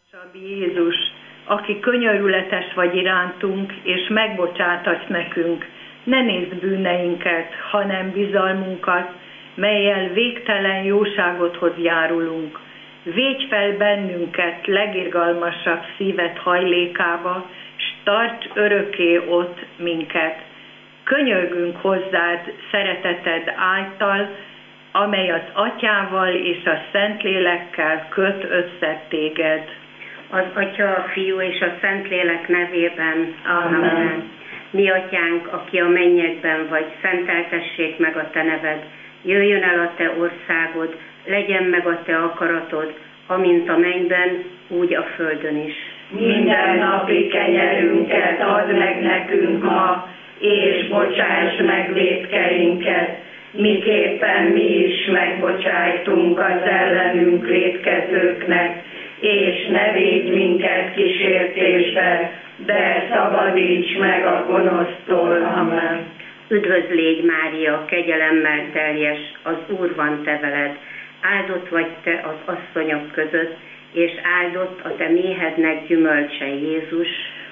Jézus, aki könyörületes vagy irántunk, és megbocsátasz nekünk, ne nézd bűneinket, hanem bizalmunkat, mellyel végtelen jóságodhoz járulunk. Védj fel bennünket legirgalmasabb szíved hajlékába, s tarts örökké ott minket. Könyörgünk hozzád szereteted által, amely az Atyával és a Szentlélekkel köt össze téged. Az Atya, a Fiú és a Szentlélek nevében. Amen. Mi Atyánk, aki a mennyekben vagy, szenteltessék meg a Te neved. Jöjjön el a Te országod, legyen meg a Te akaratod, amint a mennyben, úgy a földön is. Minden napi kenyerünket add meg nekünk ma, és bocsáss meg vétkeinket, miképpen mi is megbocsájtunk az ellenünk vétkezőknek, és ne védj minket kísértésbe, de szabadíts meg a gonosztól. Amen. Üdvözl légy, Mária, kegyelemmel teljes, az Úr van te veled, áldott vagy te az asszonyok között, és áldott a te méhednek gyümölcse, Jézus.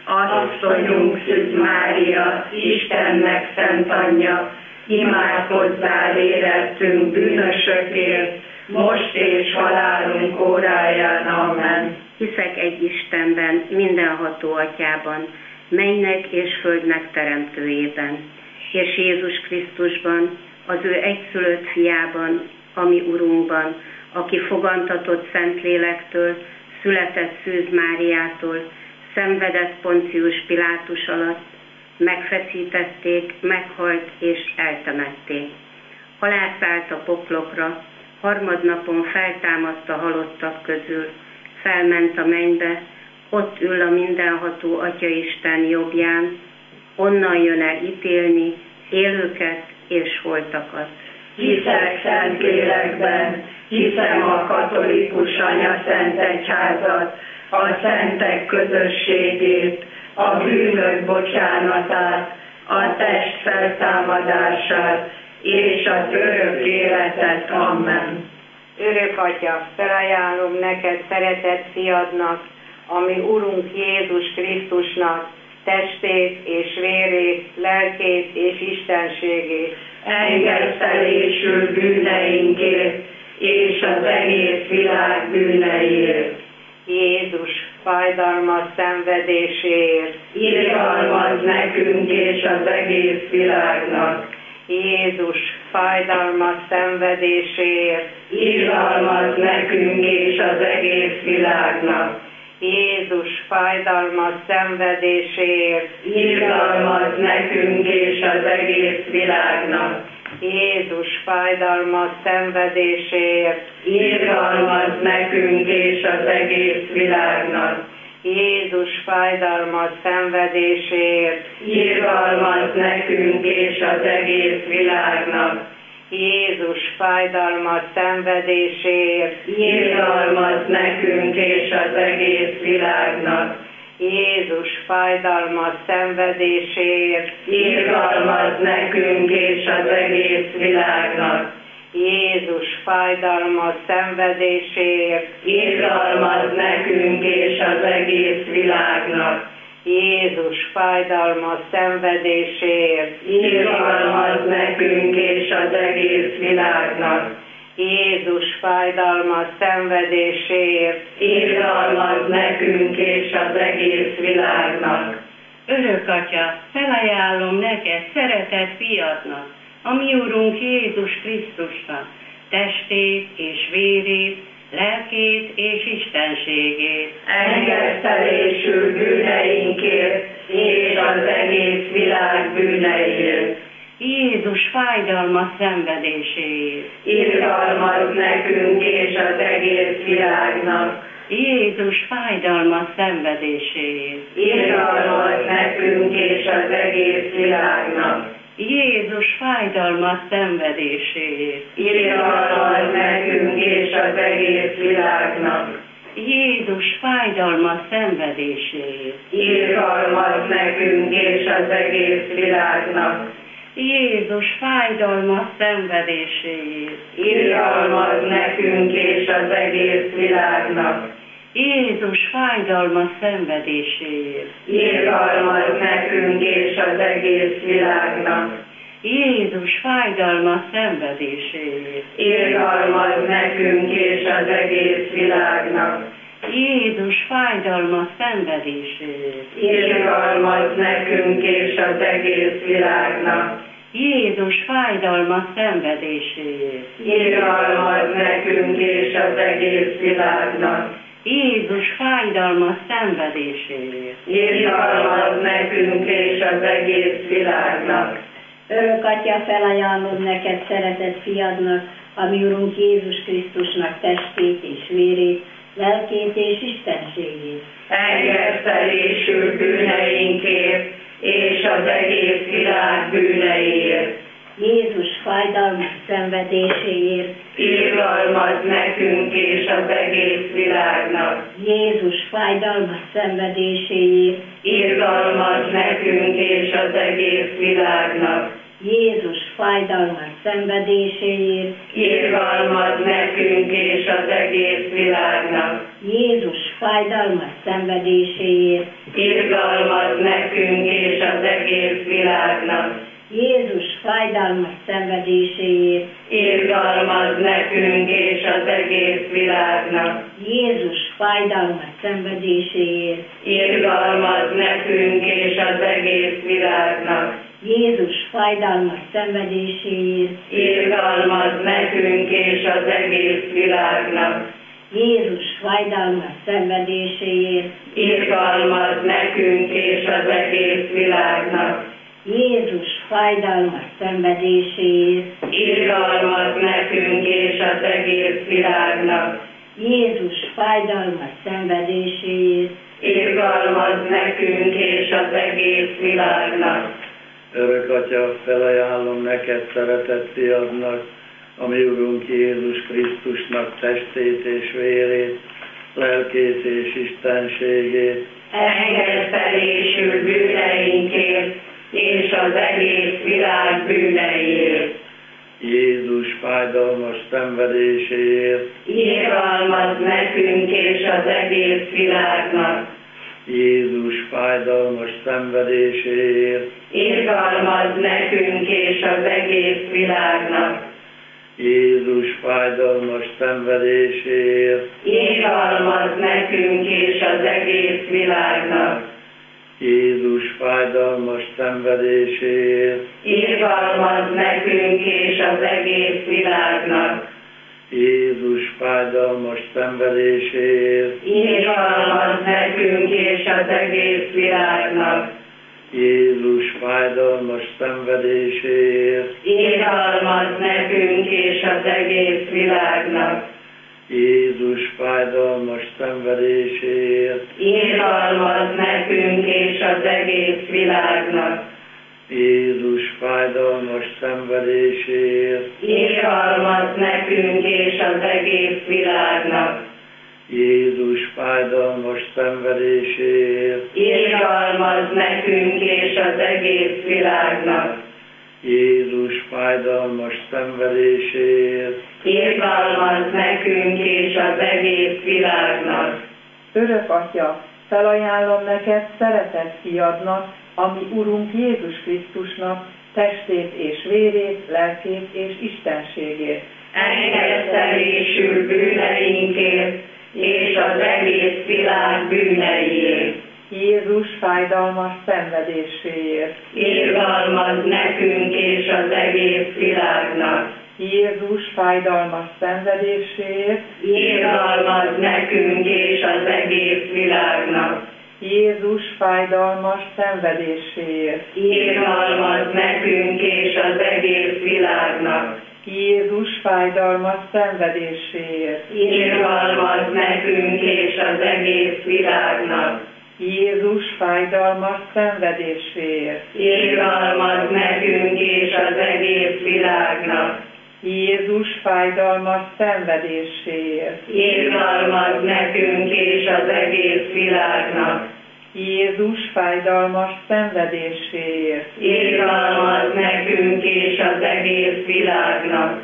Asszonyunk Szűz Mária, Istennek szent anyja, imádkozzál érettünk bűnösökért, most és halálunk óráján. Amen. Hiszek egy Istenben, mindenható Atyában, mennynek és földnek teremtőjében, és Jézus Krisztusban, az ő egyszülött fiában, ami Urunkban, aki fogantatott Szentlélektől, született Szűz Máriától, szenvedett Poncius Pilátus alatt, megfeszítették, meghalt és eltemették. Alászállt a poklokra, harmadnapon feltámadt a halottak közül, felment a mennybe, ott ül a mindenható Atyaisten jobbján, onnan jön el ítélni élőket és holtakat. Hiszek Szentlélekben, hiszem a katolikus anyaszent egyházat, a szentek közösségét, a bűnök bocsánatát, a test feltámadását és az örök életet. Amen. Örök Atya, felajánlom neked szeretett fiadnak, ami Urunk Jézus Krisztusnak, testét és vérét, lelkét és istenségét. Engedtelésül bűneinkért és az egész világ bűneiért. Jézus fájdalmas szenvedéséért. Irgalmazz nekünk és az egész világnak. Jézus fájdalmas szenvedéséért. Irgalmazz nekünk és az egész világnak. Jézus fájdalmas szenvedéséért. Irgalmazz nekünk és az egész világnak. Jézus fájdalmas szenvedéséért. Irgalmazz nekünk és az egész világnak. Jézus fájdalmas szenvedéséért. Irgalmazz nekünk és az egész világnak. Jézus fájdalmas szenvedéséért. Irgalmazz nekünk és az egész világnak. Jézus fájdalmas szenvedéséért. Irgalmazz nekünk és az egész világnak. Jézus fájdalmas szenvedéséért. Irgalmazz nekünk és az egész világnak. Jézus fájdalmas szenvedéséért. Irgalmazz nekünk és az egész világnak. Jézus fájdalmas szenvedéséért. Irgalmazz nekünk és az egész világnak. Örök Atya, felajánlom neked szeretett fiadnak, a mi Urunk Jézus Krisztusnak, testét és vérét, lelkét és istenségét. Engedtelésül bűneinkért és az egész világ bűneiért. Jézus fájdalmas szenvedéséért. Irgalmazz nekünk és az egész világnak. Jézus fájdalmas szenvedéséért. Irgalmazz nekünk és az egész világnak. Jézus fájdalmas szenvedéséért. Irgalmazz nekünk és az egész világnak. Jézus fájdalmas szenvedéséért. Irgalmazz nekünk és az egész világnak. Jézus fájdalmas szenvedéséért. Irgalmazz nekünk és az egész világnak. Jézus fájdalmas szenvedéséért. Irgalmaz nekünk és az egész világnak. Jézus fájdalmas szenvedéséért. Irgalmaz nekünk és az egész világnak. Jézus fájdalmas szenvedéséért. Irgalmaz nekünk és az egész világnak. Jézus fájdalmas szenvedéséért. Irgalmaz nekünk és az egész világnak. Jézus fájdalmas szenvedéséért. Irgalmaz nekünk és az egész világnak. Örök Atya, felajánlom neked szeretett fiadnak, a mi Urunk Jézus Krisztusnak testét és vérét, lelkét és istenségét. Engesztelésül bűneinkért és az egész világ bűneiért. Jézus fájdalmas szenvedéséért. Irgalmaz nekünk és az egész világnak. Jézus fájdalmas szenvedéséért. Irgalmaz nekünk és az egész világnak. Jézus fájdalmas szenvedéséért. Irgalmaz nekünk és az egész világnak. Jézus fájdalmas szenvedéséért. Irgalmaz nekünk és az egész világnak. Jézus fájdalmas szenvedéséért. Irgalmaz nekünk és az egész világnak. Jézus fájdalmas szenvedéséért. Irgalmaz nekünk és az egész világnak. Jézus fájdalmas szenvedéséért. Irgalmaz nekünk és az egész világnak. Jézus fájdalmas szenvedéséért. Irgalmaz nekünk és az egész világnak. Jézus fájdalmas szenvedéséért. Irgalmaz nekünk és az egész világnak. Jézus fájdalmas szenvedéséért. Irgalmaz nekünk és az egész világnak. Örök Atya, felajánlom neked szeretett fiadnak, a mi Urunk Jézus Krisztusnak testét és vérét, lelkét és istenségét. Engesztelésül bűneinkért és az egész világ bűneiért. Jézus fájdalmas szenvedéséért. Irgalmaz nekünk és az egész világnak. Jézus fájdalmas szenvedéséért. Irgalmaz nekünk és az egész világnak. Jézus fájdalmas szenvedéséért. Irgalmaz nekünk és az egész világnak. Jézus fájdalmas szenvedéséért. Irgalmaz nekünk és az egész világnak. Jézus fájdalmas szenvedéséért. Irgalmaz nekünk és az egész világnak. Jézus fájdalmas szenvedéséért. Irgalmaz nekünk és az egész világnak. Jézus fájdalmas szenvedéséért. Irgalmaz nekünk és az egész világnak. Jézus fájdalmas szenvedéséért. Irgalmaz nekünk és az egész világnak. Jézus fájdalmas szenvedéséért. Irgalmaz nekünk és az egész világnak. Jézus fájdalmas szenvedéséért. Irgalmaz nekünk és az egész világnak. Örök Atya, felajánlom neked szeretett fiadnak, a mi Urunk Jézus Krisztusnak testét és vérét, lelkét és istenségét. Engesztelésül bűneinkért és az egész világ bűneiért. Jézus fájdalmas szenvedéséért. Irgalmaz nekünk és az egész világnak. Jézus fájdalmas szenvedéséért. Irgalmaz nekünk és az egész világnak. Jézus fájdalmas szenvedéséért. Irgalmaz nekünk és az egész világnak. Jézus fájdalmas szenvedéséért. Irgalmaz nekünk és az egész világnak. Jézus fájdalmas szenvedéséért. Irgalmaz nekünk és az egész világnak. Jézus fájdalmas szenvedéséért. Irgalmaz nekünk és az egész világnak. Jézus fájdalmas szenvedéséért. Irgalmaz nekünk és az egész világnak.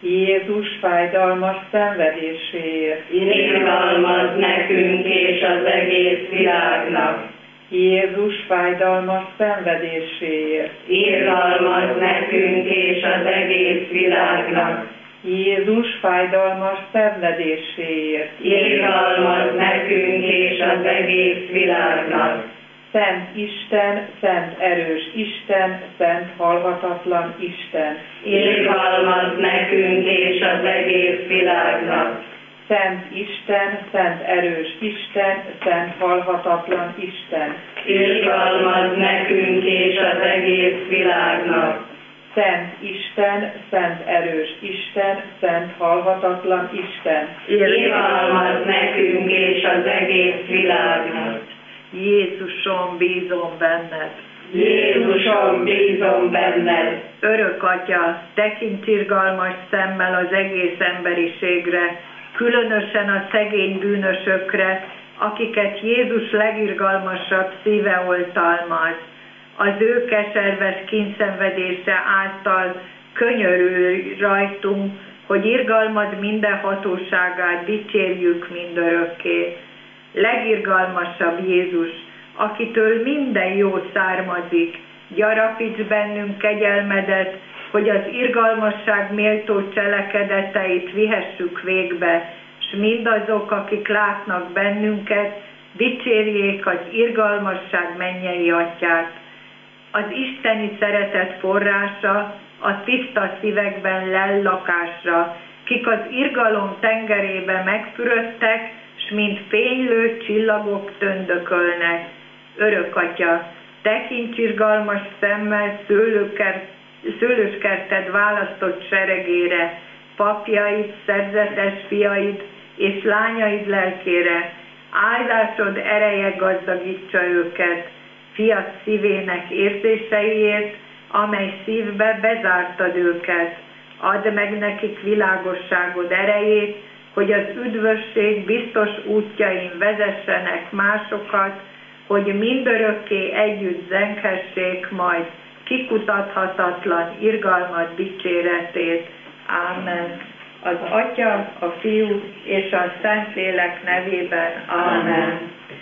Jézus fájdalmas szenvedéséért, Irgalmaz nekünk és az egész világnak. Jézus fájdalmas szenvedéséért, Irgalmaz nekünk és az egész világnak. Jézus fájdalmas szenvedéséért, Irgalmaz nekünk és az egész világnak. Szent Isten, szent erős Isten, szent halhatatlan Isten, Irgalmaz nekünk és az egész világnak. Szent Isten, szent erős Isten, szent halhatatlan Isten, Irgalmaz nekünk és az egész világnak. Szent Isten, szent erős Isten, szent halhatatlan Isten, Irgalmaz nekünk és az egész világnak. Jézusom, bízom benned. Jézusom, bízom benned. Örök Atya, tekints irgalmas szemmel az egész emberiségre, különösen a szegény bűnösökre, akiket Jézus legirgalmasabb szíve oltalmaz. Az ő keserves kíndszenvedése által könyörülj rajtunk, hogy irgalmad minden hatóságát dicsérjük mindörökké. Legirgalmasabb Jézus, akitől minden jó származik, gyarapíts bennünk kegyelmedet, hogy az irgalmasság méltó cselekedeteit vihessük végbe, s mindazok, akik látnak bennünket, dicsérjék az irgalmasság mennyei Atyát. Az isteni szeretet forrása a tiszta szívekben lel lakásra, kik az irgalom tengerébe megfürödtek, s mint fénylő csillagok töndökölnek. Örök Atya, tekints irgalmas szemmel szőlőskerted választott seregére, papjaid, szerzetes fiaid és lányaid lelkére, áldásod ereje gazdagítsa őket, fiat szívének érzéseiért, amely szívbe bezártad őket. Add meg nekik világosságod erejét, hogy az üdvösség biztos útjain vezessenek másokat, hogy mindörökké együtt zenghessék majd kikutathatatlan irgalmad dicséretét. Ámen. Az Atya, a Fiú és a Szentlélek nevében. Ámen.